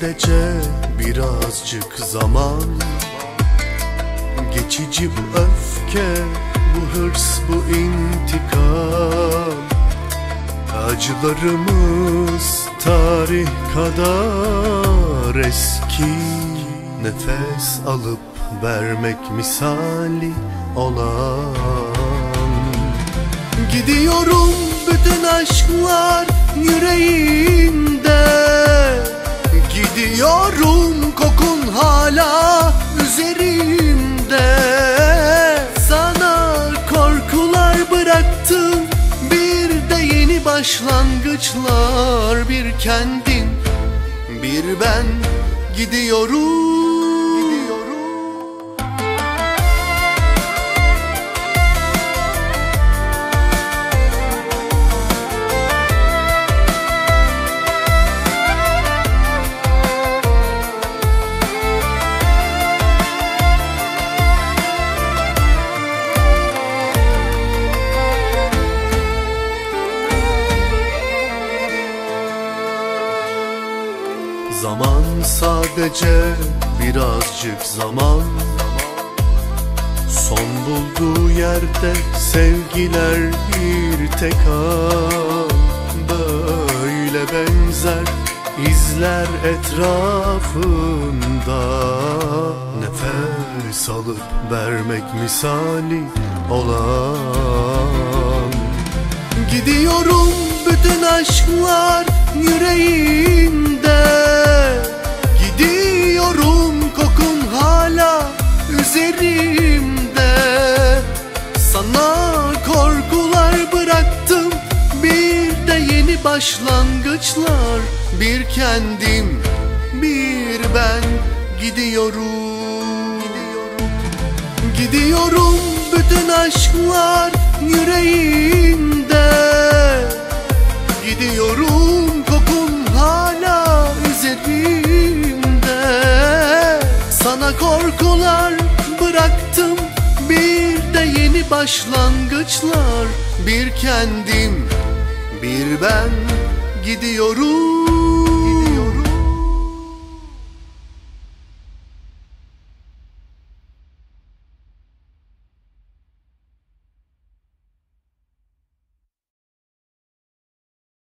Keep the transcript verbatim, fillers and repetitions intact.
sadece birazcık zaman. Geçici bu öfke, bu hırs, bu intikam. Acılarımız tarih kadar eski. Nefes alıp vermek misali olan. Gidiyorum bütün aşklar yüreğimde. Gidiyorum kokun hala üzerimde. Sana korkular bıraktım, bir de yeni başlangıçlar. Bir kendin, bir ben gidiyorum. Zaman sadece birazcık zaman. Son bulduğu yerde sevgiler bir tek an. Böyle benzer izler etrafında. Nefes alıp vermek misali olan. Gidiyorum bütün aşklar yüreğimde. Gidiyorum kokun hala üzerimde. Sana korkular bıraktım, bir de yeni başlangıçlar. Bir kendim, bir ben gidiyorum. Gidiyorum bütün aşklar yüreğimde. Gidiyorum kokun hala üzerimde. Sana korkular bıraktım, bir de yeni başlangıçlar. Bir kendim, bir ben gidiyorum.